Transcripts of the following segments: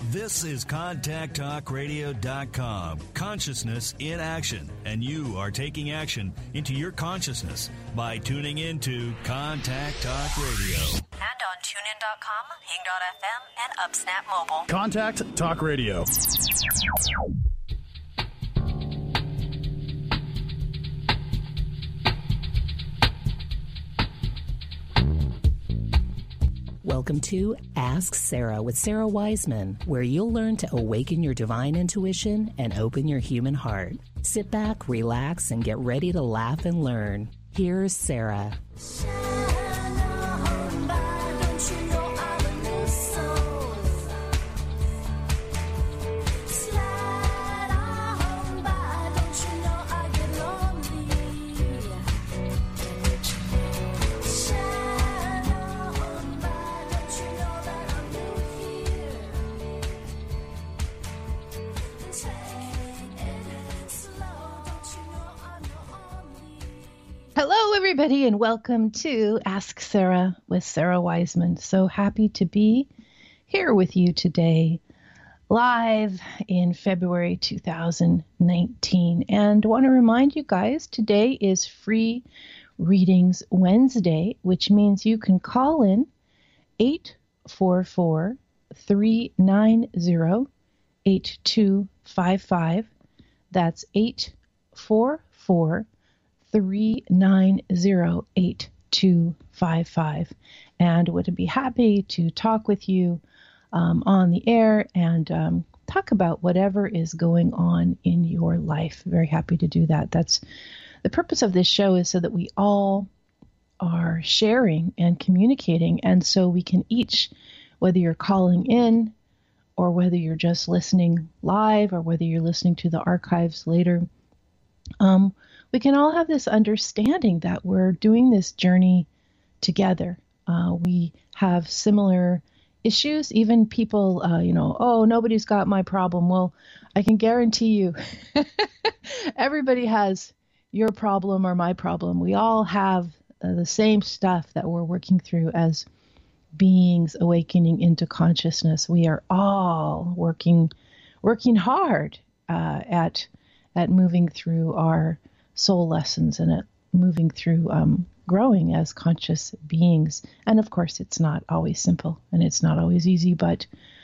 This is ContactTalkRadio.com. Consciousness in action. And you are taking action into your consciousness by tuning into Contact Talk Radio. And on TuneIn.com, Hing.fm, and UpSnap Mobile. Contact Talk Radio. Welcome to Ask Sarah with Sarah Wiseman, where you'll learn to awaken your divine intuition and open your human heart. Sit back, relax, and get ready to laugh and learn. Here's Sarah. Hello, everybody, and welcome to Ask Sarah with Sarah Wiseman. So happy to be here with you today, live in February 2019. And want to remind you guys, today is Free Readings Wednesday, which means you can call in 844-390-8255. That's 844-390-8255, and would be happy to talk with you on the air and talk about whatever is going on in your life. Very happy to do that. That's the purpose of this show, is so that we all are sharing and communicating, and so we can each, whether you're calling in or whether you're just listening live or whether you're listening to the archives later, we can all have this understanding that we're doing this journey together. We have similar issues. Even people, oh, nobody's got my problem. Well, I can guarantee you, everybody has your problem or my problem. We all have the same stuff that we're working through as beings awakening into consciousness. We are all working hard at moving through our soul lessons and at moving through growing as conscious beings. And of course, it's not always simple and it's not always easy, but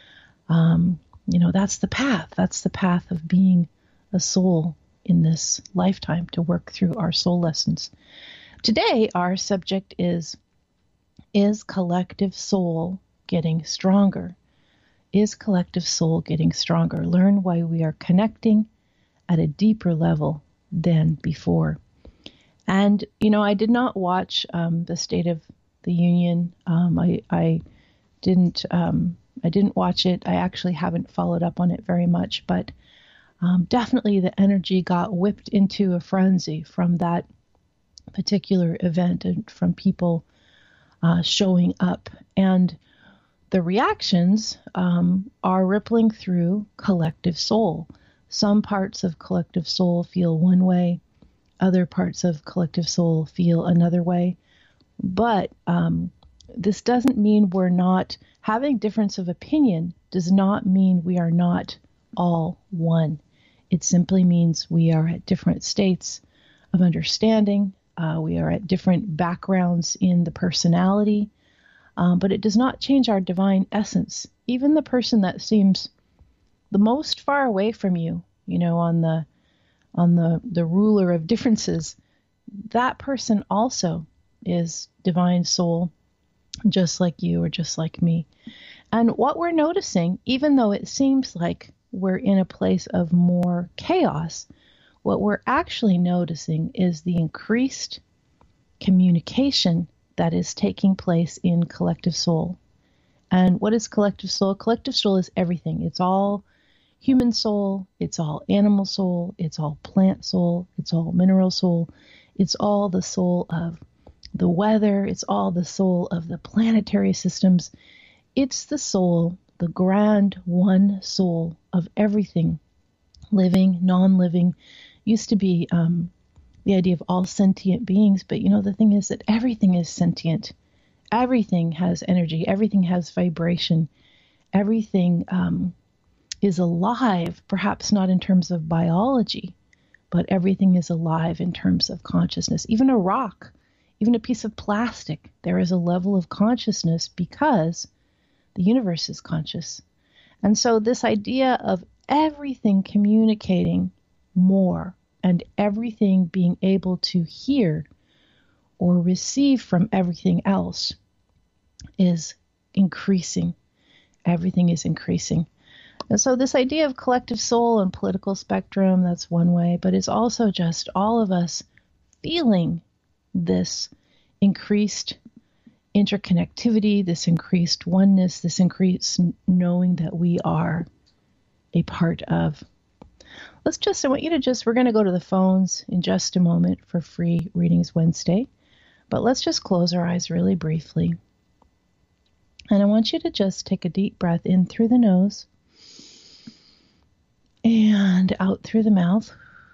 that's the path. That's the path of being a soul in this lifetime, to work through our soul lessons. Today, our subject is collective soul getting stronger? Is collective soul getting stronger? Learn why we are connecting at a deeper level than before. And, I did not watch the State of the Union. I didn't watch it. I actually haven't followed up on it very much, but definitely the energy got whipped into a frenzy from that particular event and from people showing up. And the reactions are rippling through collective soul. Some parts of collective soul feel one way, other parts of collective soul feel another way. But this doesn't mean we're not having difference of opinion, does not mean we are not all one. It simply means we are at different states of understanding. We are at different backgrounds in the personality, but it does not change our divine essence. Even the person that seems the most far away from you, on the ruler of differences, that person also is divine soul, just like you or just like me. And what we're noticing, even though it seems like we're in a place of more chaos, what we're actually noticing is the increased communication that is taking place in collective soul. And what is collective soul? Collective soul is everything. It's all human soul, it's all animal soul, it's all plant soul, it's all mineral soul, it's all the soul of the weather, it's all the soul of the planetary systems. It's the soul, the grand one soul of everything, living, non-living. Used to be the idea of all sentient beings, but the thing is that everything is sentient. Everything has energy, everything has vibration, everything is alive, perhaps not in terms of biology, but everything is alive in terms of consciousness. Even a rock, even a piece of plastic, there is a level of consciousness because the universe is conscious. And so this idea of everything communicating more and everything being able to hear or receive from everything else is increasing. Everything is increasing. And so this idea of collective soul and political spectrum, that's one way, but it's also just all of us feeling this increased interconnectivity, this increased oneness, this increased knowing that we are a part of. I want you to we're going to go to the phones in just a moment for free Readings Wednesday, but let's just close our eyes really briefly. And I want you to just take a deep breath in through the nose and out through the mouth.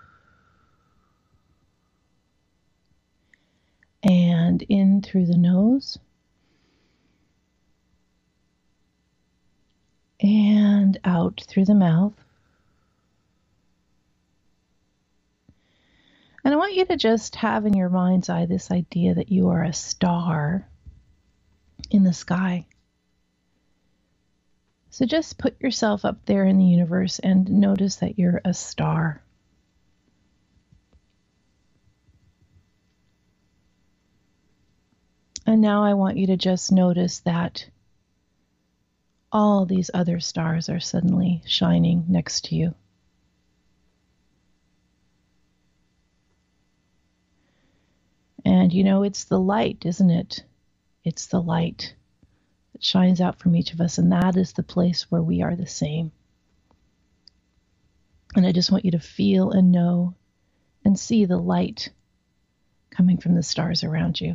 And in through the nose. And out through the mouth. And I want you to just have in your mind's eye this idea that you are a star in the sky. So just put yourself up there in the universe and notice that you're a star. And now I want you to just notice that all these other stars are suddenly shining next to you. And it's the light, isn't it? It's the light that shines out from each of us, and that is the place where we are the same. And I just want you to feel and know and see the light coming from the stars around you.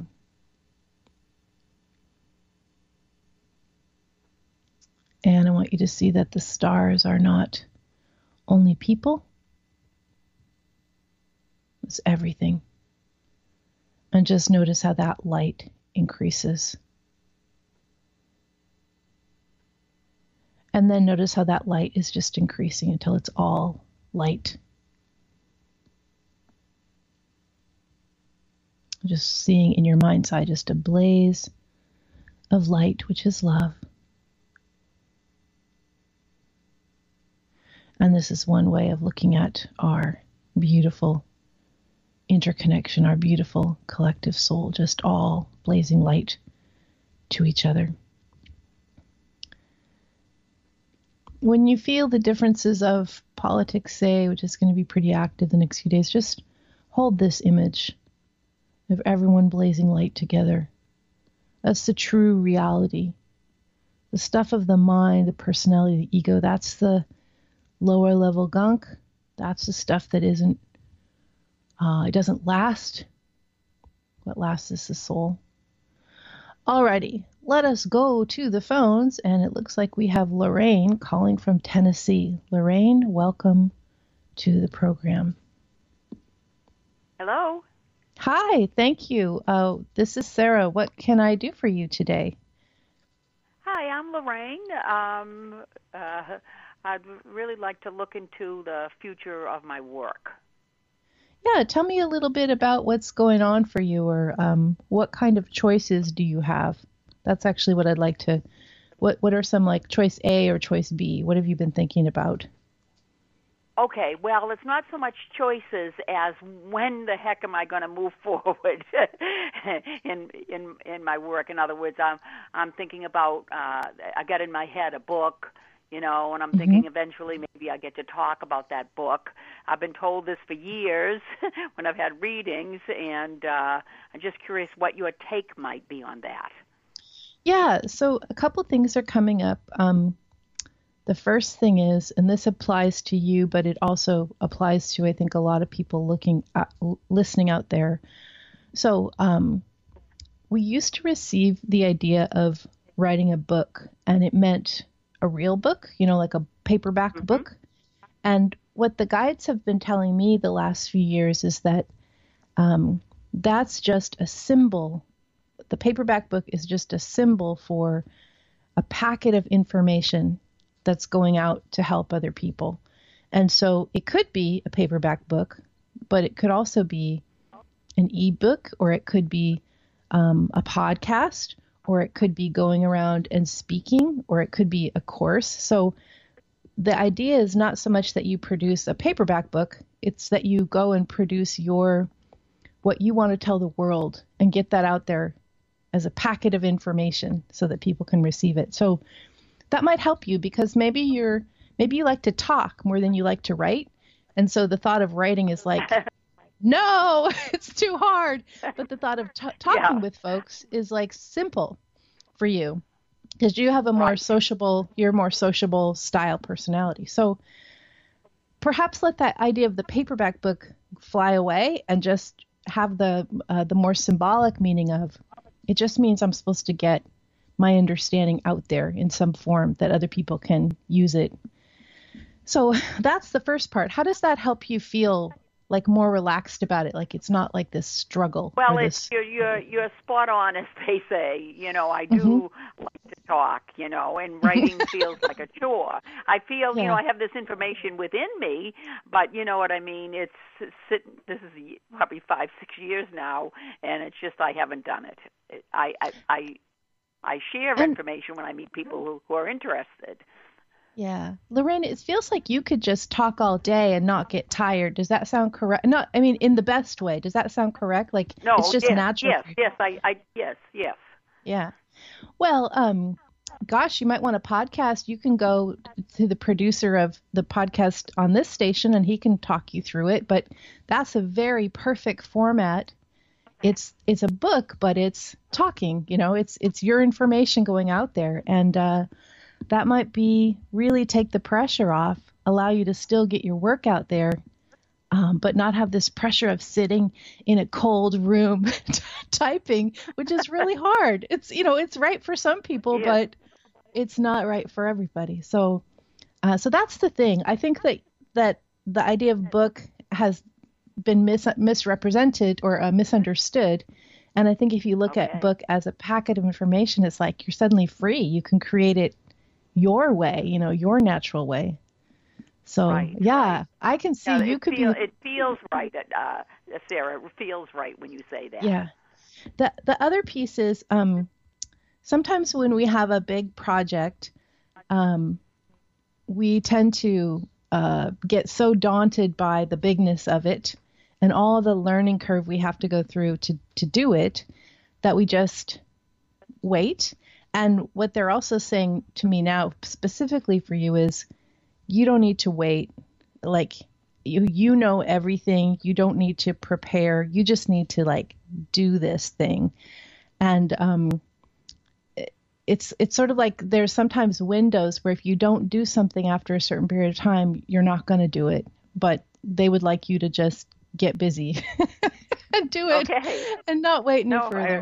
And I want you to see that the stars are not only people, it's everything. And just notice how that light increases. And then notice how that light is just increasing until it's all light. Just seeing in your mind's eye just a blaze of light, which is love. And this is one way of looking at our beautiful interconnection, our beautiful collective soul, just all blazing light to each other. When you feel the differences of politics, say, which is going to be pretty active the next few days, just hold this image of everyone blazing light together. That's the true reality. The stuff of the mind, the personality, the ego, that's the lower level gunk. That's the stuff that it doesn't last. What lasts is the soul. Alrighty, let us go to the phones, and it looks like we have Lorraine calling from Tennessee. Lorraine, welcome to the program. Hello. Hi, thank you. This is Sarah. What can I do for you today? Hi, I'm Lorraine. I'd really like to look into the future of my work. Yeah, tell me a little bit about what's going on for you, or what kind of choices do you have? That's actually what I'd like to. What are some, like, choice A or choice B? What have you been thinking about? Okay, well, it's not so much choices as when the heck am I going to move forward in my work. In other words, I'm thinking about. I got in my head a book. And I'm thinking eventually maybe I get to talk about that book. I've been told this for years when I've had readings, and I'm just curious what your take might be on that. Yeah, so a couple things are coming up. The first thing is, and this applies to you, but it also applies to, I think, a lot of people listening out there. So we used to receive the idea of writing a book, and it meant a real book, like a paperback book. And what the guides have been telling me the last few years is that that's just a symbol. The paperback book is just a symbol for a packet of information that's going out to help other people. And so it could be a paperback book, but it could also be an ebook, or it could be a podcast, or it could be going around and speaking, or it could be a course. So the idea is not so much that you produce a paperback book, it's that you go and produce what you want to tell the world and get that out there as a packet of information so that people can receive it. So that might help you, because maybe you like to talk more than you like to write. And so the thought of writing is like, no, it's too hard. But the thought of talking with folks is like simple for you, because you have a more sociable style personality. So perhaps let that idea of the paperback book fly away and just have the more symbolic meaning of, it just means I'm supposed to get my understanding out there in some form that other people can use it. So that's the first part. How does that help you feel like more relaxed about it? Like it's not like this struggle. Well, you're spot on, as they say. I do like to talk, and writing feels like a chore. I feel, I have this information within me, but you know what I mean? This is probably 5-6 years now, and it's just I haven't done it. I share information when I meet people who are interested. Yeah. Lorraine, it feels like you could just talk all day and not get tired. Does that sound correct? Not, I mean, in the best way. Does that sound correct? Like, no, it's just natural. Yes. Yeah. Well, gosh, you might want a podcast. You can go to the producer of the podcast on this station and he can talk you through it. But that's a very perfect format. It's a book, but it's talking, it's your information going out there. And, that might be really take the pressure off, allow you to still get your work out there, but not have this pressure of sitting in a cold room typing, which is really hard. It's, it's right for some people, but it's not right for everybody. So that's the thing. I think that the idea of book has been misrepresented or misunderstood. And I think if you look at book as a packet of information, it's like you're suddenly free. You can create it your way, your natural way. So, I can see you could be. It feels right, Sarah. It feels right when you say that. Yeah. The other piece is sometimes when we have a big project, we tend to get so daunted by the bigness of it and all the learning curve we have to go through to do it that we just wait. And what they're also saying to me now, specifically for you, is you don't need to wait. Like you know everything. You don't need to prepare. You just need to do this thing. And it's sort of like there's sometimes windows where if you don't do something after a certain period of time, you're not going to do it. But they would like you to just get busy and do it and not wait any further.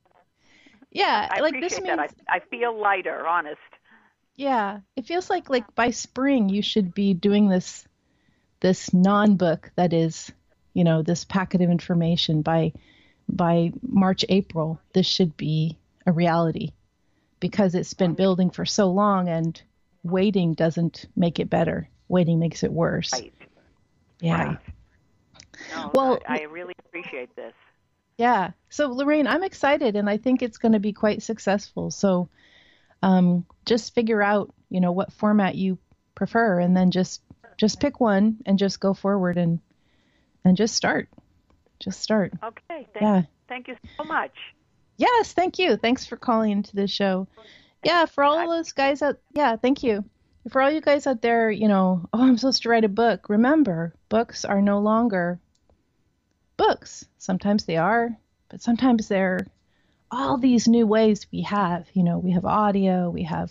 Yeah, I appreciate this means that. I feel lighter, honest. Yeah, it feels like by spring you should be doing this non-book that is, this packet of information. By March, April, this should be a reality, because it's been building for so long, and waiting doesn't make it better. Waiting makes it worse. Right. Yeah. Right. No, well, I really appreciate this. Yeah. So, Lorraine, I'm excited, and I think it's going to be quite successful. So just figure out, what format you prefer, and then just pick one and just go forward and just start. Just start. Okay. Thank you so much. Yes, thank you. Thanks for calling into the show. Yeah, for all those guys out, thank you. For all you guys out there, I'm supposed to write a book. Remember, books are no longer books. Sometimes they are, but sometimes they're all these new ways we have. We have audio, we have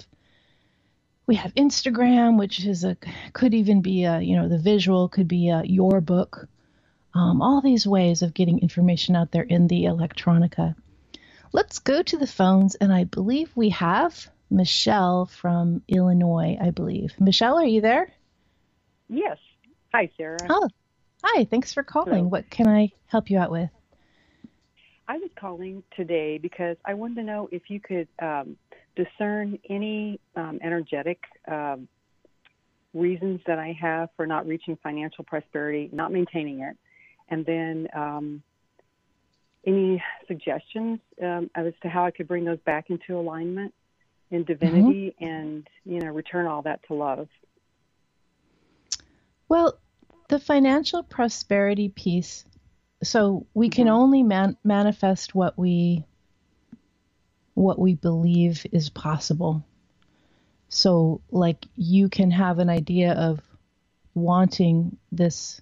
Instagram, which could even be the visual could be your book. All these ways of getting information out there in the electronica. Let's go to the phones, and I believe we have Michelle from Illinois, I believe. Michelle, are you there? Yes. Hi, Sarah. Oh, hi. Thanks for calling. Hello. What can I help you out with? I was calling today because I wanted to know if you could discern any energetic reasons that I have for not reaching financial prosperity, not maintaining it, and then any suggestions as to how I could bring those back into alignment in divinity and, return all that to love. Well, the financial prosperity piece, so we can only manifest what we believe is possible. So, like, you can have an idea of wanting this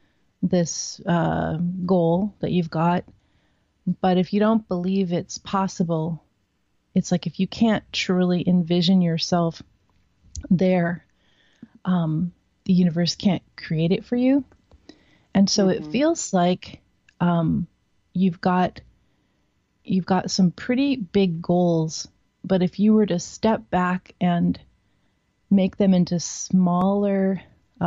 goal that you've got, but if you don't believe it's possible, it's like if you can't truly envision yourself there, the universe can't create it for you. And so it feels like you've got some pretty big goals, but if you were to step back and make them into smaller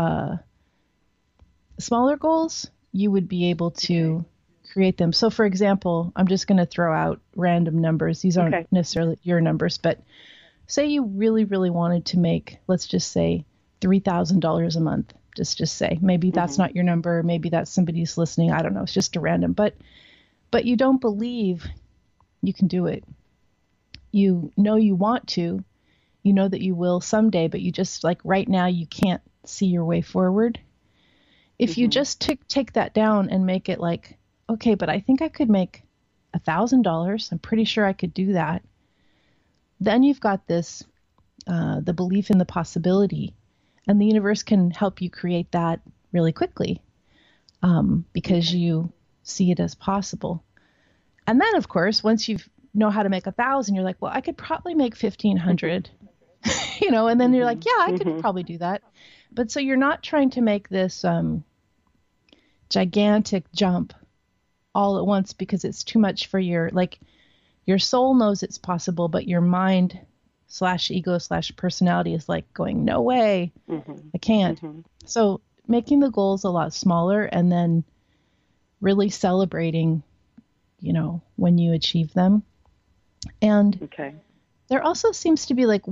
goals, you would be able to create them. So for example, I'm just going to throw out random numbers. These aren't necessarily your numbers, but say you really, really wanted to make, let's just say, $3,000 a month. Just say, maybe that's not your number. Maybe that's somebody's listening. I don't know. It's just a random, but you don't believe you can do it. You know you want to, you know that you will someday, but you just, like, right now you can't see your way forward. If you just take that down and make it like, okay, but I think I could make $1,000. I'm pretty sure I could do that. Then you've got this, the belief in the possibility, and the universe can help you create that really quickly because you see it as possible. And then, of course, once you know how to make 1,000, you're like, well, I could probably make 1,500, and then you're like, yeah, I could probably do that. But so you're not trying to make this gigantic jump all at once because it's too much for your soul knows it's possible, but your mind /ego /personality is like going, no way, I can't. So making the goals a lot smaller and then really celebrating, when you achieve them. And there also seems to be like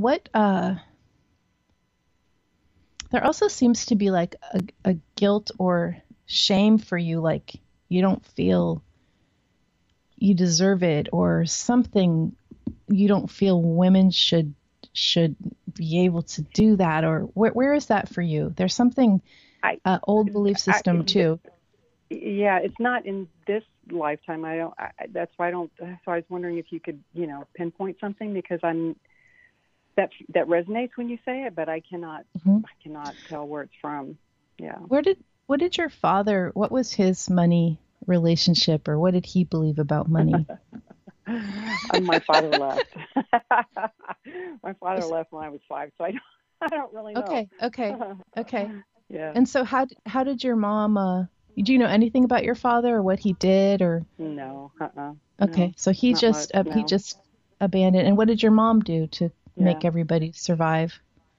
there also seems to be like a guilt or shame for you, like you don't feel you deserve it or something. You don't feel women should be able to do that, or where is that for you? There's something old belief system too. Yeah, it's not in this lifetime. That's why I don't. So I was wondering if you could, pinpoint something, because that resonates when you say it, but I cannot tell where it's from. Yeah. What did your father? What was his money relationship, or what did he believe about money? My father left. My father left when I was 5, so I don't really know. Okay. Yeah. And so how did your mom? Do you know anything about your father or what he did, or? No. Okay, no, so he just abandoned. And what did your mom do to make everybody survive?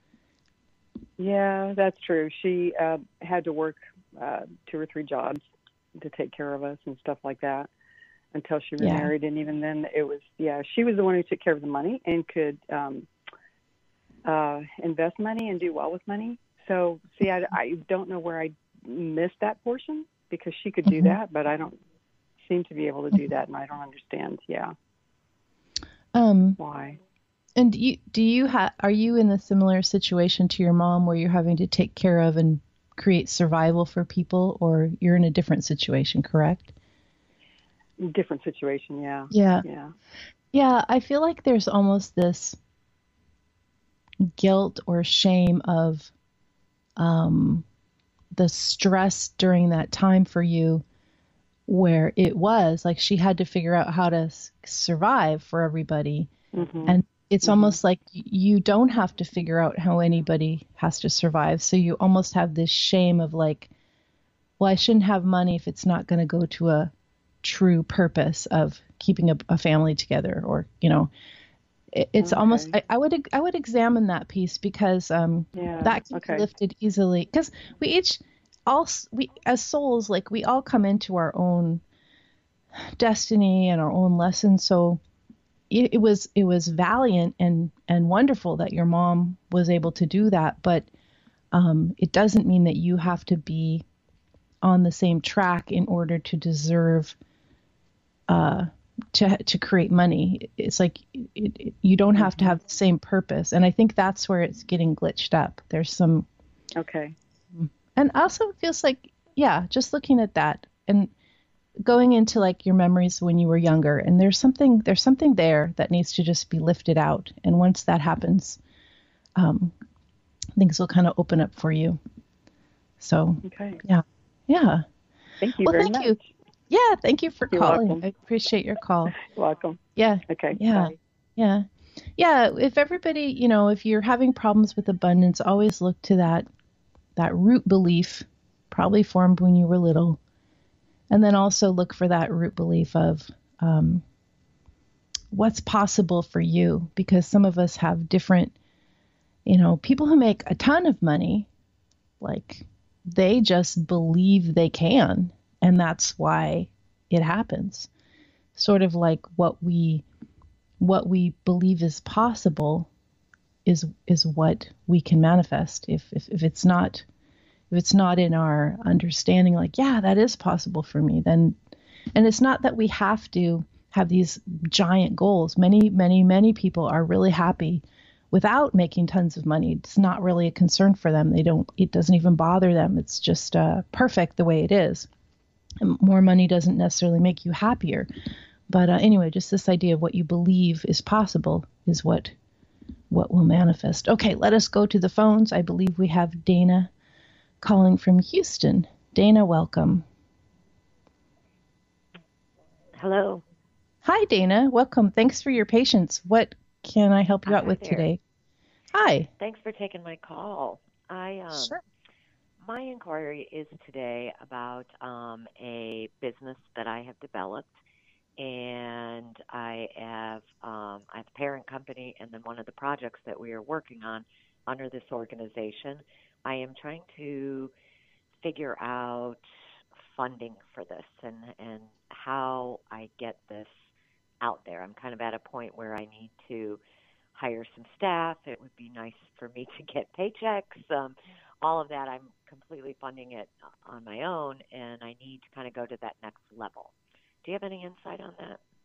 Yeah, that's true. She had to work 2 or 3 jobs to take care of us and stuff like that until she remarried. And even then it was, she was the one who took care of the money and could invest money and do well with money. So, see, I don't know where I missed that portion, because she could do that, but I don't seem to be able to do that, and I don't understand. Yeah. Why? And are you in a similar situation to your mom, where you're having to take care of and create survival for people, or you're in a different situation, correct? Different situation, yeah. Yeah, I feel like there's almost this guilt or shame of the stress during that time for you, where it was like she had to figure out how to survive for everybody. And it's almost like you don't have to figure out how anybody has to survive. So you almost have this shame of like, well, I shouldn't have money if it's not going to go to a true purpose of keeping a family together, or, it's almost, I would examine that piece, because that can be lifted easily, because we as souls, like, we all come into our own destiny and our own lesson. So it was valiant and wonderful that your mom was able to do that. But It doesn't mean that you have to be on the same track in order to deserve to create money. It's like you don't have to have the same purpose. And I think that's where it's getting glitched up. There's some. Okay. And also it feels like, yeah, just looking at that and going into like your memories when you were younger, and there's something there that needs to just be lifted out. And once that happens, things will kind of open up for you. So, okay. Yeah. Thank you very much. Yeah, thank you for calling. Welcome. I appreciate your call. You're welcome. Yeah. Okay. Yeah. Bye. Yeah. Yeah. If everybody, if you're having problems with abundance, always look to that root belief, probably formed when you were little. And then also look for that root belief of what's possible for you, because some of us have different, people who make a ton of money, like they just believe they can. And that's why it happens. Sort of like what we believe is possible is what we can manifest. If it's not in our understanding, like, yeah, that is possible for me, then, and it's not that we have to have these giant goals. Many people are really happy without making tons of money. It's not really a concern for them. It doesn't even bother them. It's just perfect the way it is. And more money doesn't necessarily make you happier. But anyway, just this idea of what you believe is possible is what will manifest. Okay, let us go to the phones. I believe we have Dana calling from Houston. Dana, welcome. Hello. Hi, Dana. Welcome. Thanks for your patience. What can I help you out with there. today? Hi. Thanks for taking my call. Sure. My inquiry is today about a business that I have developed, and I have a parent company, and then one of the projects that we are working on under this organization. I am trying to figure out funding for this and how I get this out there. I'm kind of at a point where I need to hire some staff. It would be nice for me to get paychecks. All of that, I'm completely funding it on my own, and I need to kind of go to that next level. Do you have any insight on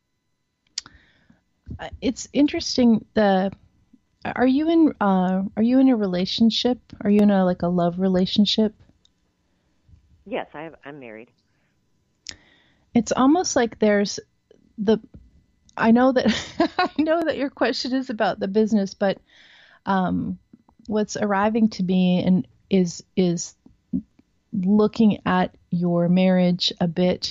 that? It's interesting. Are you in a relationship? Are you in a love relationship? Yes, I'm married. It's almost like there's I know that your question is about the business, but what's arriving to me and is looking at your marriage a bit.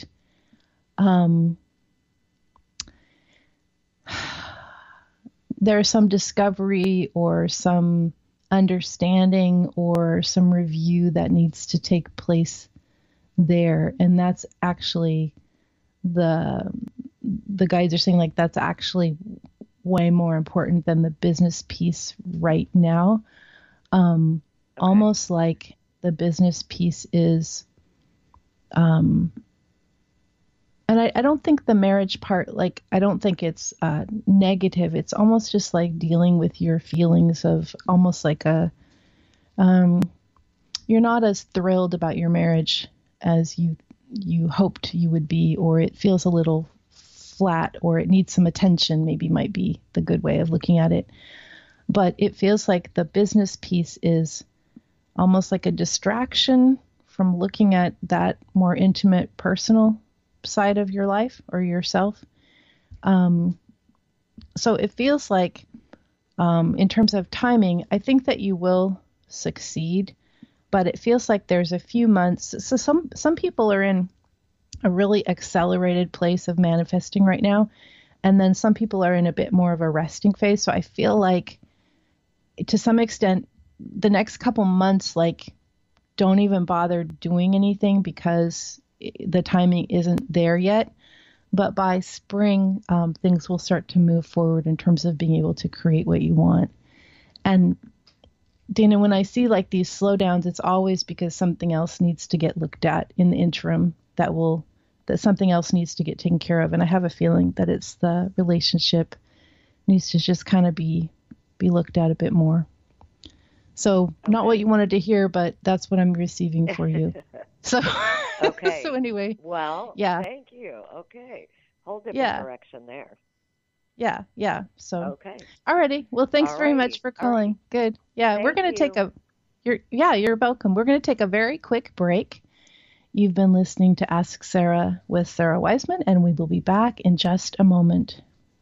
There's some discovery or some understanding or some review that needs to take place there, and that's actually the guides are saying, like, that's actually way more important than the business piece right now. Okay. Almost like the business piece is, and I don't think the marriage part, I don't think it's negative. It's almost just like dealing with your feelings of almost like you're not as thrilled about your marriage as you hoped you would be, or it feels a little flat, or it needs some attention, maybe might be the good way of looking at it. But it feels like the business piece is almost like a distraction from looking at that more intimate, personal side of your life or yourself. So it feels like, in terms of timing, I think that you will succeed, but it feels like there's a few months. So some people are in a really accelerated place of manifesting right now, and then some people are in a bit more of a resting phase. So I feel like, to some extent, the next couple months, don't even bother doing anything because the timing isn't there yet. But by spring, things will start to move forward in terms of being able to create what you want. And Dana, when I see these slowdowns, it's always because something else needs to get looked at in the interim that something else needs to get taken care of. And I have a feeling that it's the relationship needs to just kind of be looked at a bit more. So not what you wanted to hear, but that's what I'm receiving for you. So, Okay. so anyway, Well, yeah, thank you. Okay. Whole different yeah, direction there. yeah. So, Okay. alrighty. Well, thanks All very much righty. for All right. calling. Good. Yeah, we're Thank going to take you. you're welcome. We're going to take a very quick break. You've been listening to Ask Sarah with Sarah Wiseman, and we will be back in just a moment.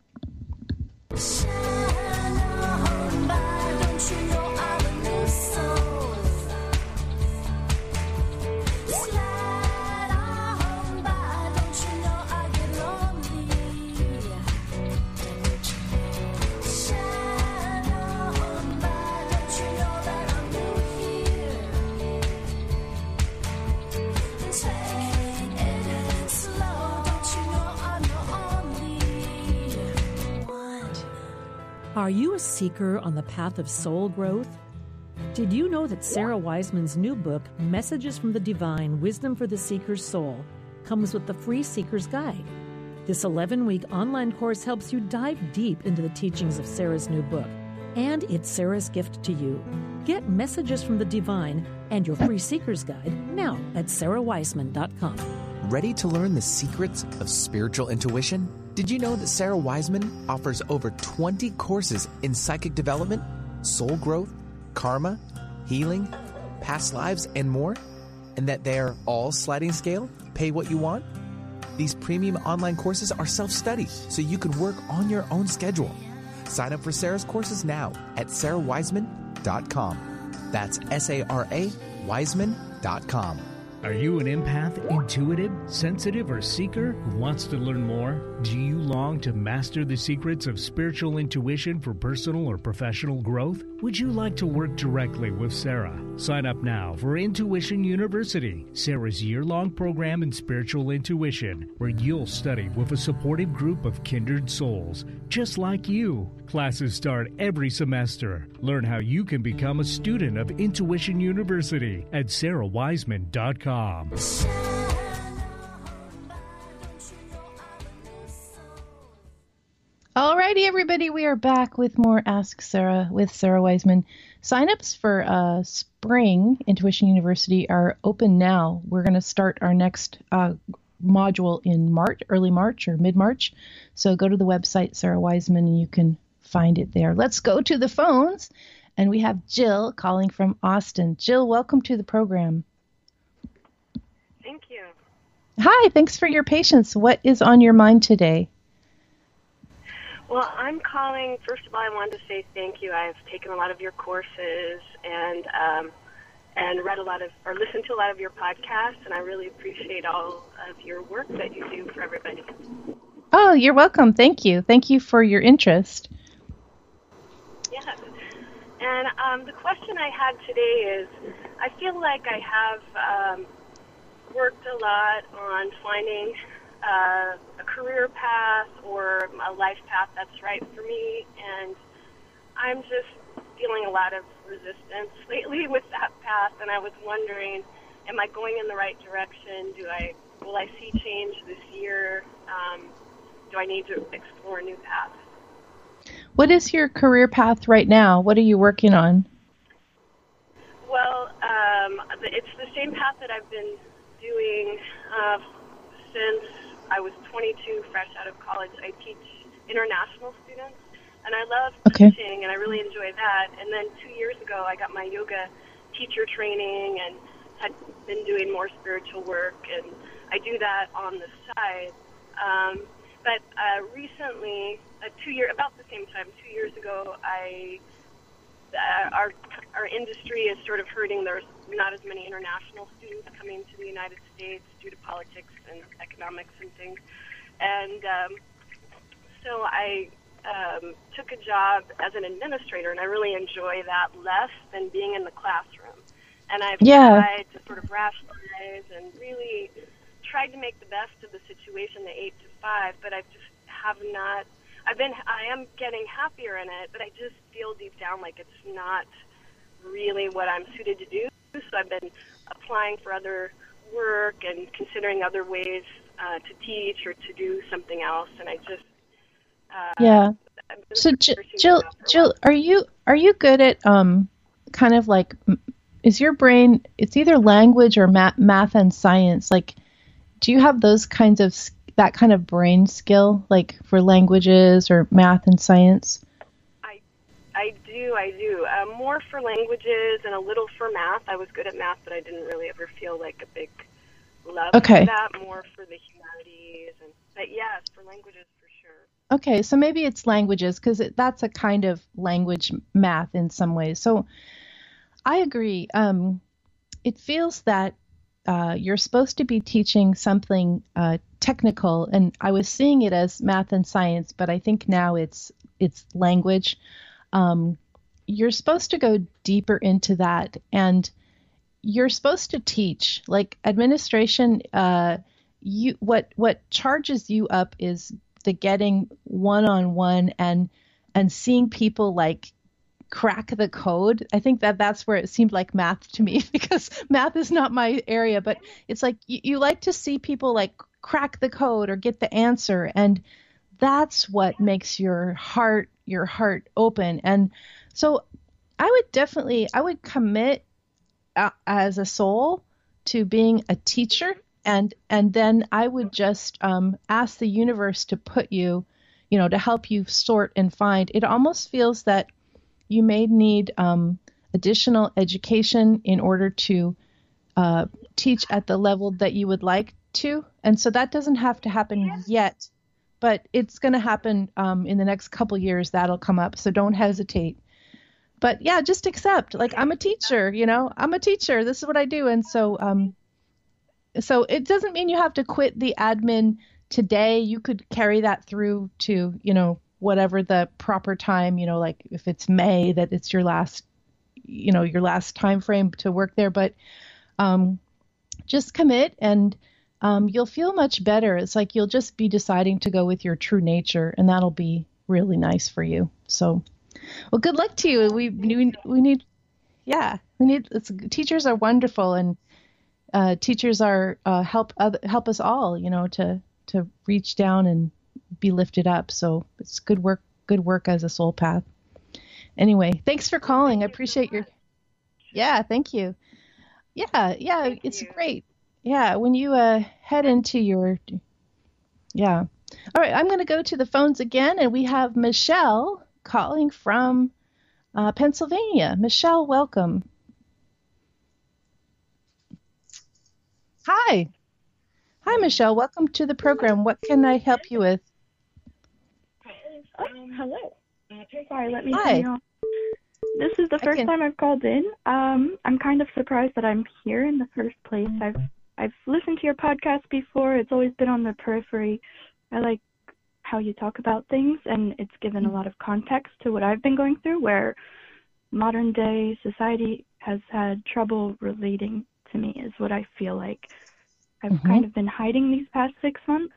Are you a seeker on the path of soul growth? Did you know that Sarah Wiseman's new book, Messages from the Divine, Wisdom for the Seeker's Soul, comes with the free Seeker's Guide? This 11-week online course helps you dive deep into the teachings of Sarah's new book, and it's Sarah's gift to you. Get Messages from the Divine and your free Seeker's Guide now at sarahwiseman.com. Ready to learn the secrets of spiritual intuition? Did you know that Sarah Wiseman offers over 20 courses in psychic development, soul growth, karma, healing, past lives, and more? And that they're all sliding scale, pay what you want? These premium online courses are self-study, so you can work on your own schedule. Sign up for Sarah's courses now at sarahwiseman.com. That's SARA Wiseman.com. Are you an empath, intuitive, sensitive, or seeker who wants to learn more? Do you long to master the secrets of spiritual intuition for personal or professional growth? Would you like to work directly with Sarah? Sign up now for Intuition University, Sarah's year-long program in spiritual intuition, where you'll study with a supportive group of kindred souls, just like you. Classes start every semester. Learn how you can become a student of Intuition University at sarahwiseman.com. Alrighty, everybody, we are back with more Ask Sarah with Sarah Wiseman. Signups for spring Intuition University are open now. We're going to start our next module in March, early March or mid-March. So go to the website, Sarah Wiseman, and you can find it there. Let's go to the phones. And we have Jill calling from Austin. Jill, welcome to the program. Thank you. Hi, thanks for your patience. What is on your mind today? Well, I'm calling. First of all, I wanted to say thank you. I've taken a lot of your courses and read a lot of, or listened to a lot of your podcasts, and I really appreciate all of your work that you do for everybody. Oh, you're welcome. Thank you. Thank you for your interest. Yeah. And the question I had today is, I feel like I have worked a lot on finding a career path or a life path that's right for me, and I'm just feeling a lot of resistance lately with that path, and I was wondering, am I going in the right direction? Will I see change this year? Do I need to explore a new path? What is your career path right now? What are you working on? Well, it's the same path that I've been doing since I was 22, fresh out of college. I teach international students, and I love teaching, and I really enjoy that. And then 2 years ago, I got my yoga teacher training and had been doing more spiritual work, and I do that on the side. But recently, about the same time, 2 years ago, our industry is sort of hurting. There's not as many international students coming to the United States due to politics and economics and things. And so I took a job as an administrator, and I really enjoy that less than being in the classroom. And I've tried to sort of rationalize and really tried to make the best of the situation, the 8 to 5, but I just have not. I am getting happier in it, but I just feel deep down like it's not really what I'm suited to do. So I've been applying for other work and considering other ways to teach or to do something else, and I just so Jill, are you good at kind of like, is your brain, it's either language or math and science? Like, do you have those kinds of, that kind of brain skill, like for languages or math and science? I do. More for languages and a little for math. I was good at math, but I didn't really ever feel like a big love for that. More for the humanities. But yes, for languages for sure. Okay, so maybe it's languages, because that's a kind of language math in some ways. So I agree. It feels that you're supposed to be teaching something technical, and I was seeing it as math and science, but I think now it's language. You're supposed to go deeper into that, and you're supposed to teach. Like administration, what charges you up is the getting one-on-one and seeing people like crack the code. I think that's where it seemed like math to me, because math is not my area, but it's like you like to see people like crack the code or get the answer, and that's what makes your heart open. And so I would commit as a soul to being a teacher, and then I would just ask the universe to put you, to help you sort and find. It almost feels that you may need additional education in order to teach at the level that you would like to. And so that doesn't have to happen yet, but it's going to happen in the next couple years. That'll come up. So don't hesitate. But yeah, just accept, like, I'm a teacher, I'm a teacher. This is what I do. And so it doesn't mean you have to quit the admin today. You could carry that through to, whatever the proper time, like if it's May, that it's your last time frame to work there. But just commit, and you'll feel much better. It's like you'll just be deciding to go with your true nature, and that'll be really nice for you. So, well, good luck to you. We need teachers are wonderful, and teachers are help us all, to reach down and be lifted up. So it's good work as a soul path. Anyway, thanks for calling. I appreciate your. Yeah, thank you. Yeah, it's great. Yeah, when you head into your. Yeah. All right, I'm going to go to the phones again, and we have Michelle calling from Pennsylvania. Michelle, welcome. Hi, Michelle. Welcome to the program. What can I help you with? Hello. Sorry, let me turn you on. This is the first time I've called in. I'm kind of surprised that I'm here in the first place. I've listened to your podcast before. It's always been on the periphery. I like how you talk about things, and it's given a lot of context to what I've been going through, where modern day society has had trouble relating to me, is what I feel like. I've kind of been hiding these past 6 months,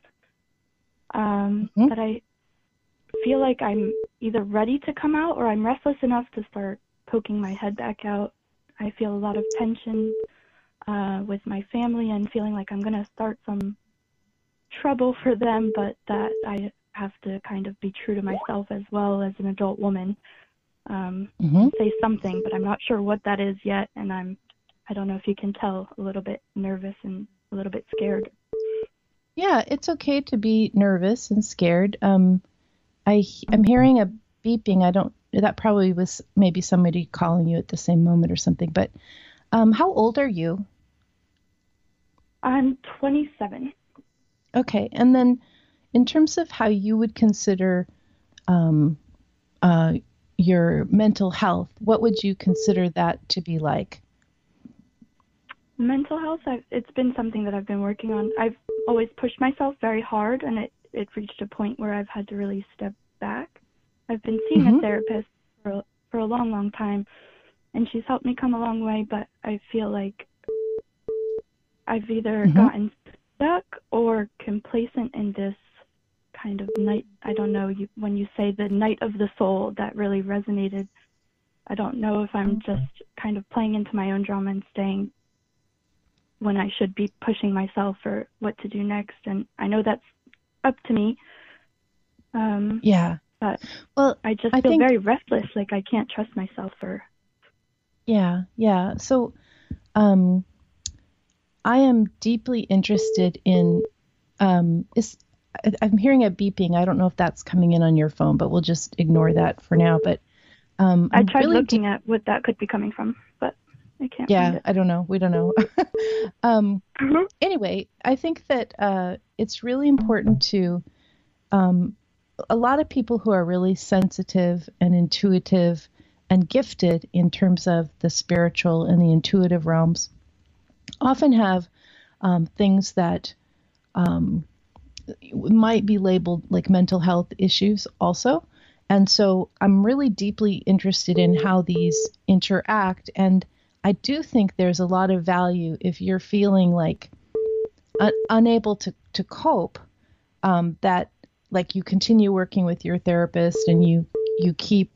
but I feel like I'm either ready to come out or I'm restless enough to start poking my head back out. I feel a lot of tension with my family and feeling like I'm going to start some trouble for them, but that I have to kind of be true to myself as well as an adult woman. Say something, but I'm not sure what that is yet, and I don't know if you can tell, a little bit nervous and a little bit scared. Yeah, it's okay to be nervous and scared. I'm hearing a beeping. That probably was maybe somebody calling you at the same moment or something, but how old are you? I'm 27. Okay, and then in terms of how you would consider your mental health, what would you consider that to be like? Mental health, it's been something that I've been working on. I've always pushed myself very hard, and it reached a point where I've had to really step back. I've been seeing a therapist for a long, long time, and she's helped me come a long way, but I feel like I've either gotten stuck or complacent in this kind of night. I don't know, when you say the night of the soul, that really resonated. I don't know if I'm just kind of playing into my own drama and staying when I should be pushing myself for what to do next. And I know that's up to me. Yeah. But well, I feel very restless, like I can't trust myself Yeah. So, I am deeply interested in, I'm hearing a beeping. I don't know if that's coming in on your phone, but we'll just ignore that for now. But I tried really looking at what that could be coming from, but I can't find it. I don't know. We don't know. Anyway, I think that it's really important to, a lot of people who are really sensitive and intuitive and gifted in terms of the spiritual and the intuitive realms often have things that might be labeled like mental health issues also. And so I'm really deeply interested in how these interact. And I do think there's a lot of value if you're feeling like unable to cope, that like you continue working with your therapist and you keep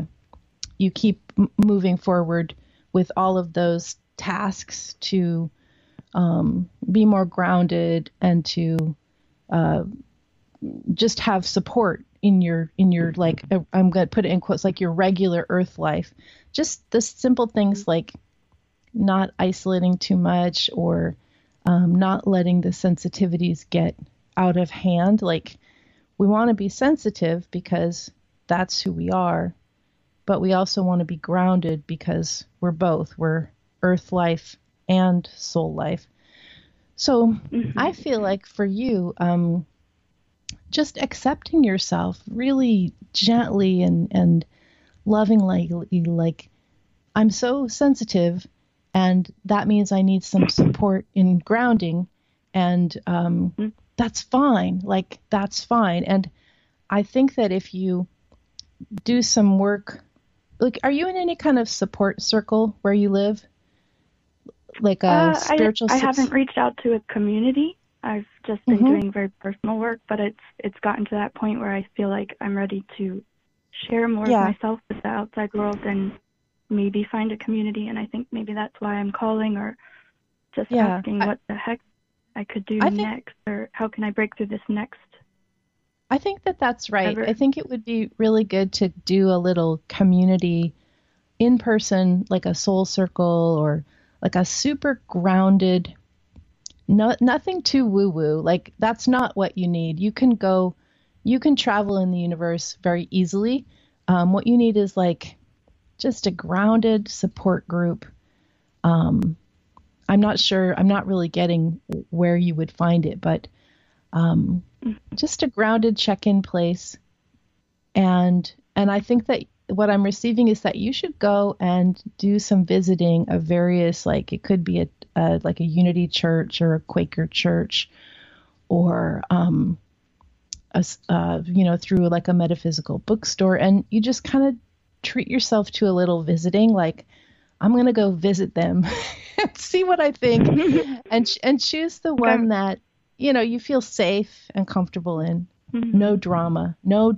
moving forward with all of those tasks to be more grounded and to just have support in your like, I'm going to put it in quotes, like your regular earth life. Just the simple things like not isolating too much or not letting the sensitivities get out of hand. Like we want to be sensitive because that's who we are, but we also want to be grounded because we're both. We're earth life and soul life. So I feel like for you, just accepting yourself really gently and lovingly, like I'm so sensitive and that means I need some support in grounding, and that's fine. Like that's fine. And I think that if you do some work, like, are you in any kind of support circle where you live? Like a spiritual I haven't reached out to a community. I've just been doing very personal work, but it's gotten to that point where I feel like I'm ready to share more of myself with the outside world and maybe find a community. And I think maybe that's why I'm calling, or just asking what the heck I could do next, or how can I break through this next. I think that that's right. I think it would be really good to do a little community in person, like a soul circle or like a super grounded, nothing too woo-woo. Like that's not what you need. You can travel in the universe very easily. What you need is like just a grounded support group. I'm not really getting where you would find it, but just a grounded check-in place. And I think that what I'm receiving is that you should go and do some visiting of various, like it could be like a Unity church or a Quaker church, or through like a metaphysical bookstore, and you just kind of treat yourself to a little visiting. Like I'm gonna go visit them and see what I think, and choose the one that you feel safe and comfortable in. No drama.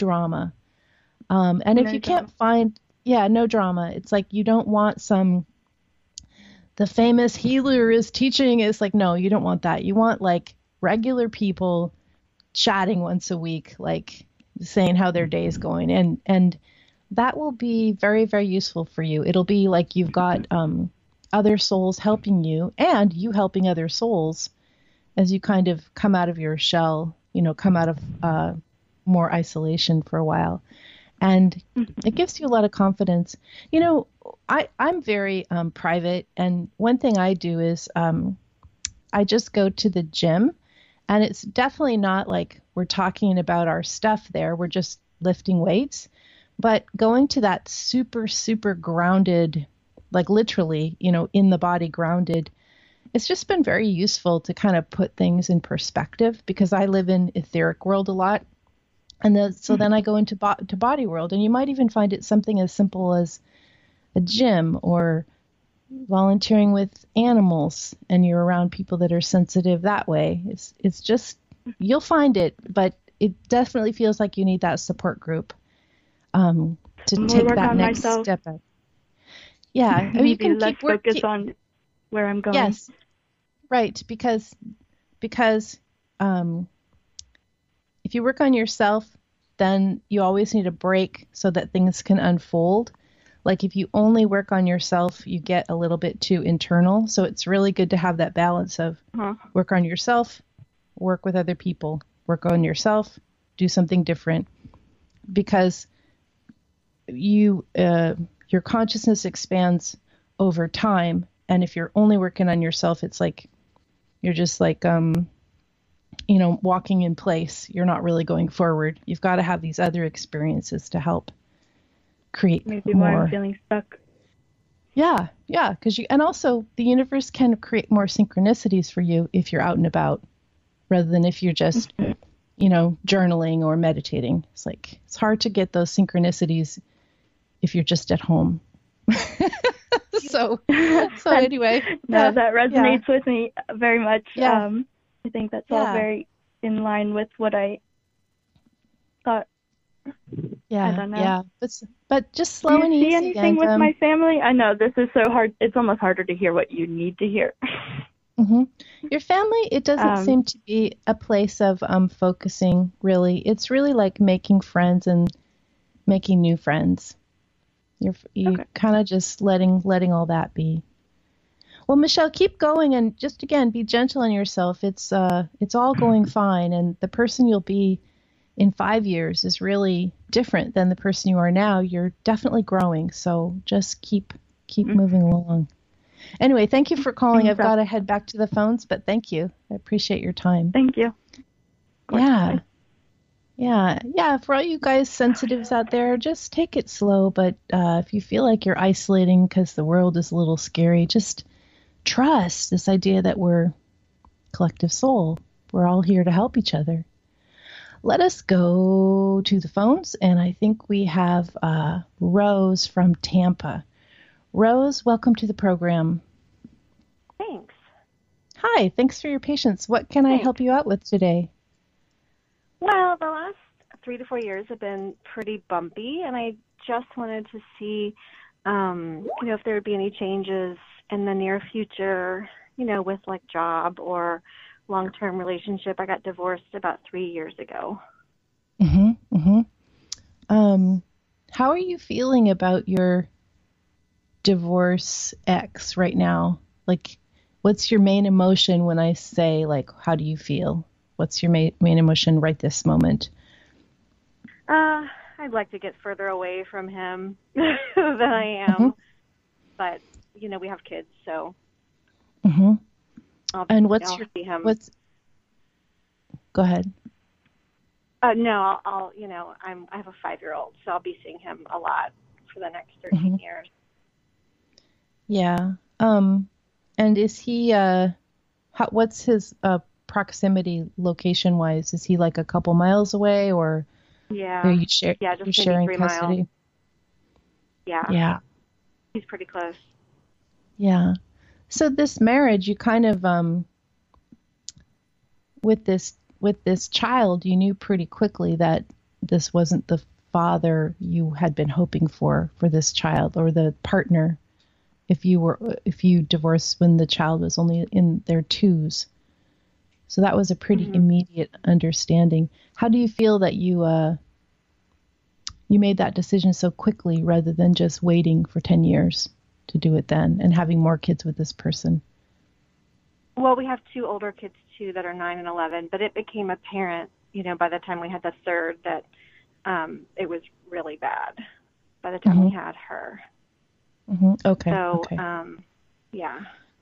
And if you can't find, no drama. It's like you don't want the famous healer is teaching. It's like, no, you don't want that. You want like regular people chatting once a week, like saying how their day is going. And that will be very, very useful for you. It'll be like you've got other souls helping you and you helping other souls as you kind of come out of your shell, come out of more isolation for a while. And it gives you a lot of confidence. I'm very private. And one thing I do is I just go to the gym. And it's definitely not like we're talking about our stuff there. We're just lifting weights. But going to that super, super grounded, like literally, in the body grounded, it's just been very useful to kind of put things in perspective, because I live in etheric world a lot. And then I go into body world, and you might even find it something as simple as a gym or volunteering with animals, and you're around people that are sensitive that way. It's just, you'll find it, but it definitely feels like you need that support group to take that next step. Yeah, I mean, you can keep focus on where I'm going. Yes, right, because if you work on yourself, then you always need a break so that things can unfold. Like if you only work on yourself, you get a little bit too internal. So it's really good to have that balance of work on yourself, work with other people, work on yourself, do something different, because your consciousness expands over time. And if you're only working on yourself, it's like you're just like walking in place. You're not really going forward. You've got to have these other experiences to help create maybe more. Why I'm feeling stuck. Yeah, because and also the universe can create more synchronicities for you if you're out and about, rather than if you're just, journaling or meditating. It's like it's hard to get those synchronicities if you're just at home. so anyway, that resonates with me very much. Yeah. I think that's all very in line with what I thought. Yeah, I don't know. Yeah, but just slow and easy. Do you see anything with my family? I know this is so hard. It's almost harder to hear what you need to hear. Your family, it doesn't seem to be a place of focusing, really. It's really like making friends and making new friends. You kind of just letting all that be. Well, Michelle, keep going, and just again, be gentle on yourself. It's all going fine, and the person you'll be in 5 years is really different than the person you are now. You're definitely growing, so just keep moving along. Anyway, thank you for calling. I've got to head back to the phones, but thank you. I appreciate your time. Thank you. Yeah. For all you guys sensitives out there, just take it slow. But if you feel like you're isolating because the world is a little scary, just trust this idea that we're collective soul. We're all here to help each other. Let us go to the phones, and I think we have Rose from Tampa. Rose, welcome to the program. Thanks. Hi, thanks for your patience. What can I help you out with today? Well, the last 3 to 4 years have been pretty bumpy, and I just wanted to see, if there would be any changes in the near future, with like job or long-term relationship. I got divorced about 3 years ago. How are you feeling about your divorce ex right now? Like, what's your main emotion when I say, like, how do you feel? What's your main emotion right this moment? I'd like to get further away from him than I am. But, we have kids, so. And see him. Go ahead. No, I'll I have a 5-year-old, so I'll be seeing him a lot for the next 13 years. Yeah. And is he, what's his proximity location wise? Is he like a couple miles away, or are you just sharing 3 custody? miles. Yeah. He's pretty close. Yeah. So this marriage, you kind of, with this child, you knew pretty quickly that this wasn't the father you had been hoping for this child, or the partner. If you divorced when the child was only in their 2s. So that was a pretty immediate understanding. How do you feel that you made that decision so quickly rather than just waiting for 10 years to do it then and having more kids with this person? Well, we have 2 older kids too that are 9 and 11, but it became apparent, by the time we had the 3rd that it was really bad by the time we had her. Okay. So, okay. Yeah.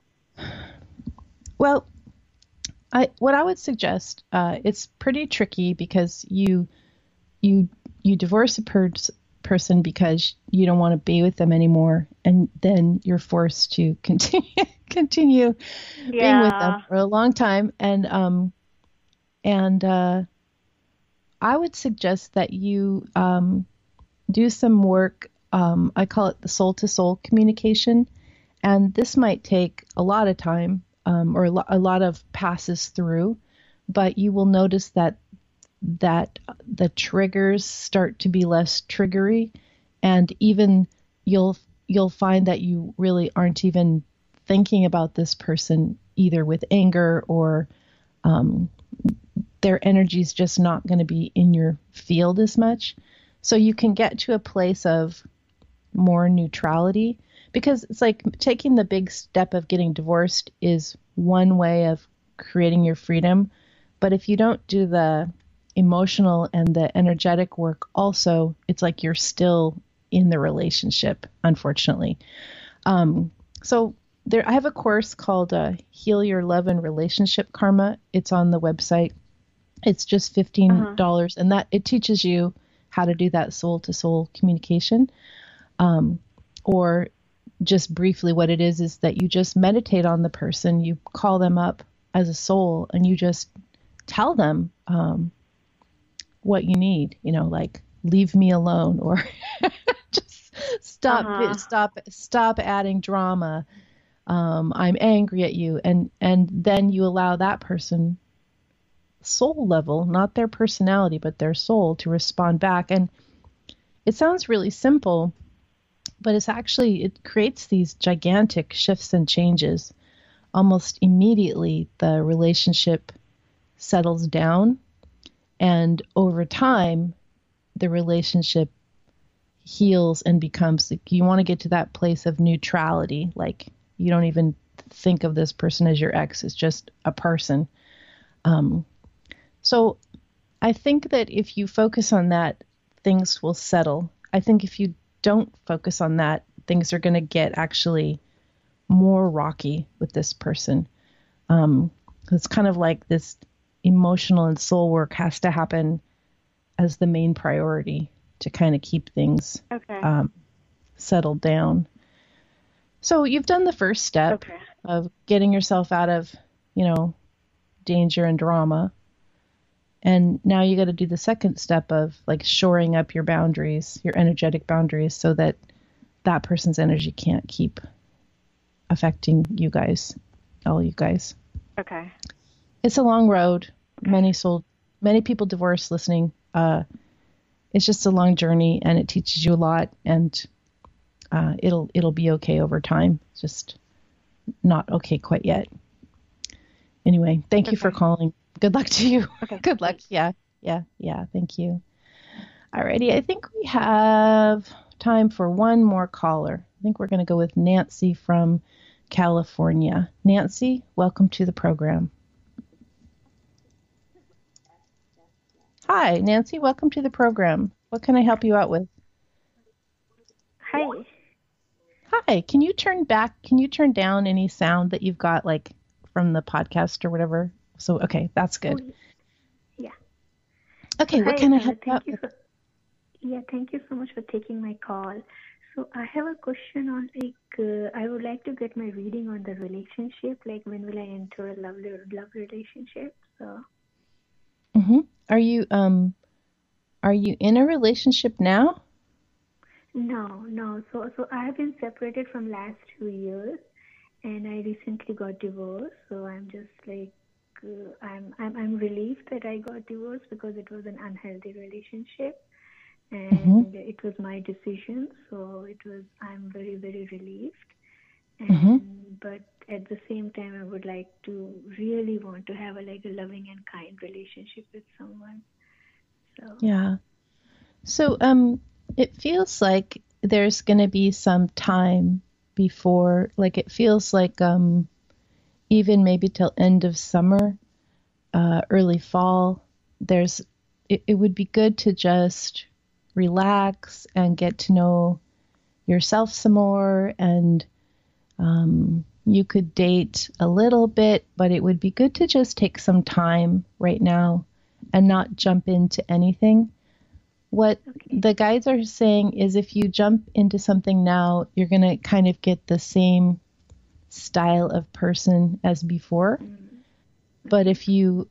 Well, what I would suggest, it's pretty tricky because you divorce a person because you don't want to be with them anymore, and then you're forced to continue being with them for a long time, and I would suggest that you do some work. I call it the soul-to-soul communication, and this might take a lot of time or a lot of passes through, but you will notice that the triggers start to be less triggery, and even you'll find that you really aren't even thinking about this person either with anger, or their energy is just not going to be in your field as much. So you can get to a place of more neutrality, because it's like taking the big step of getting divorced is one way of creating your freedom. But if you don't do the emotional and the energetic work also, it's like you're still in the relationship, unfortunately. So there, I have a course called Heal Your Love and Relationship Karma. It's on the website. It's just $15, and that it teaches you how to do that soul-to-soul communication. Or just briefly, what it is that you just meditate on the person, you call them up as a soul, and you just tell them what you need, like leave me alone, or just stop adding drama. I'm angry at you. And then you allow that person, soul level, not their personality, but their soul, to respond back. And it sounds really simple, but it creates these gigantic shifts and changes. Almost immediately, the relationship settles down, and over time, the relationship heals and becomes, like, you want to get to that place of neutrality. Like, you don't even think of this person as your ex. It's just a person. So I think that if you focus on that, things will settle. I think if you don't focus on that, things are going to get actually more rocky with this person. It's kind of like this emotional and soul work has to happen as the main priority to kind of keep things settled down. So you've done the first step of getting yourself out of, danger and drama. And now you got to do the second step of like shoring up your boundaries, your energetic boundaries, so that that person's energy can't keep affecting you guys, all you guys. Okay. It's a long road. Many people divorce listening. It's just a long journey, and it teaches you a lot, and it'll be okay over time. It's just not okay quite yet. Anyway, thank you for calling. Good luck to you. Okay. Good luck. Yeah. Thank you. Alrighty. I think we have time for one more caller. I think we're going to go with Nancy from California. Nancy, welcome to the program. Hi, Nancy. Welcome to the program. What can I help you out with? Hi. Hi. Can you turn down any sound that you've got, like from the podcast or whatever? So, okay, that's good. Oh, yeah. Okay, what can I help you out with? Thank you so much for taking my call. So I have a question on I would like to get my reading on the relationship. Like, when will I enter a love relationship? So. Mm-hmm. Are you in a relationship now? No. So I have been separated from last 2 years, and I recently got divorced. So I'm just like, I'm relieved that I got divorced because it was an unhealthy relationship, and it was my decision. So I'm very, very relieved. And but at the same time, I would like to really want to have a loving and kind relationship with someone. So yeah. So it feels like there's going to be some time before, like it feels like even maybe till end of summer, early fall, it would be good to just relax and get to know yourself some more, and you could date a little bit, but it would be good to just take some time right now and not jump into anything. What the guides are saying is if you jump into something now, you're going to kind of get the same style of person as before. But if you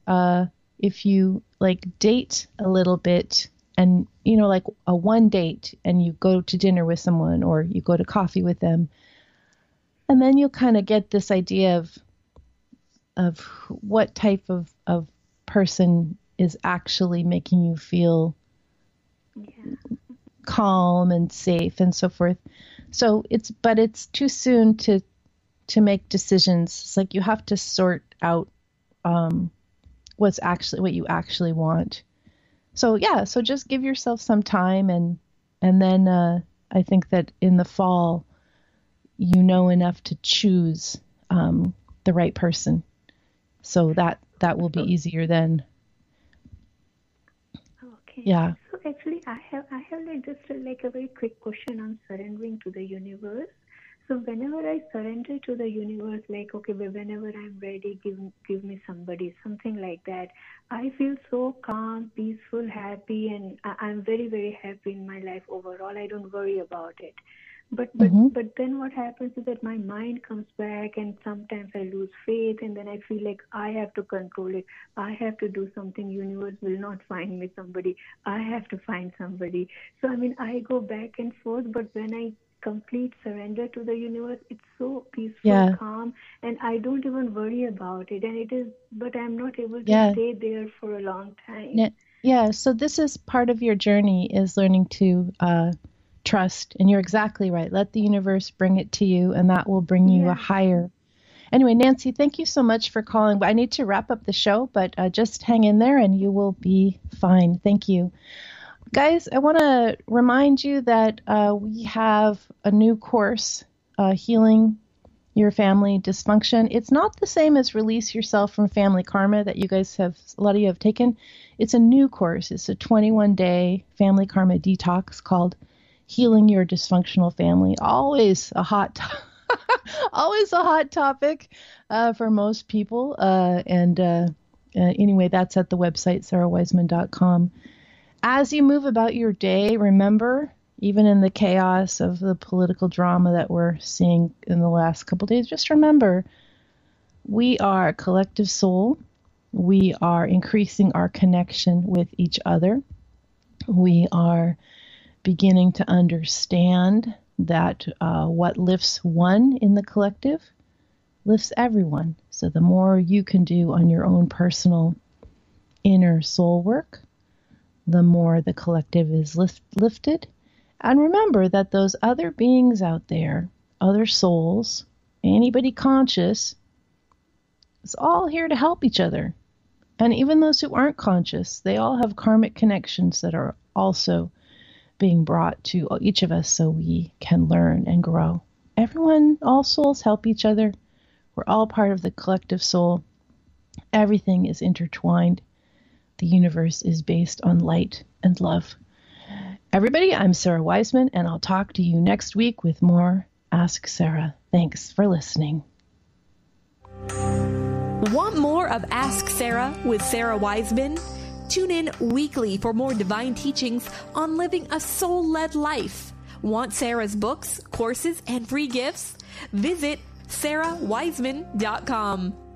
like date a little bit, and like a one date, and you go to dinner with someone or you go to coffee with them, and then you'll kind of get this idea of what type of person is actually making you feel calm and safe and so forth. So it's too soon to make decisions. It's like you have to sort out what you actually want. So just give yourself some time, and then I think that in the fall, you know enough to choose the right person. So that will be easier then. Okay. Yeah. So actually, I have like just like a very quick question on surrendering to the universe. So whenever I surrender to the universe, like, okay, whenever I'm ready, give me somebody, something like that, I feel so calm, peaceful, happy, and I'm very, very happy in my life overall. I don't worry about it. But then what happens is that my mind comes back, and sometimes I lose faith, and then I feel like I have to control it. I have to do something. Universe will not find me somebody. I have to find somebody. So I mean, I go back and forth, but when I complete surrender to the universe, it's so peaceful, calm, and I don't even worry about it. And it is, but I'm not able to stay there for a long time. Yeah. So this is part of your journey, is learning to trust. And you're exactly right. Let the universe bring it to you, and that will bring you a higher. Anyway, Nancy, thank you so much for calling. I need to wrap up the show, but just hang in there and you will be fine. Thank you. Guys, I want to remind you that we have a new course, Healing Your Family Dysfunction. It's not the same as Release Yourself from Family Karma that you guys have, a lot of you have taken. It's a new course. It's a 21-day family karma detox called Healing Your Dysfunctional Family. Always a hot topic for most people. Anyway, that's at the website, sarahwiseman.com. As you move about your day, remember, even in the chaos of the political drama that we're seeing in the last couple of days, just remember, we are a collective soul. We are increasing our connection with each other. We are beginning to understand that what lifts one in the collective lifts everyone. So the more you can do on your own personal inner soul work, the more the collective is lifted. And remember that those other beings out there, other souls, anybody conscious, is all here to help each other. And even those who aren't conscious, they all have karmic connections that are also being brought to each of us so we can learn and grow. Everyone, all souls help each other. We're all part of the collective soul. Everything is intertwined. The universe is based on light and love. Everybody, I'm Sarah Wiseman, and I'll talk to you next week with more Ask Sarah. Thanks for listening. Want more of Ask Sarah with Sarah Wiseman? Tune in weekly for more divine teachings on living a soul-led life. Want Sarah's books, courses, and free gifts? Visit sarahwiseman.com.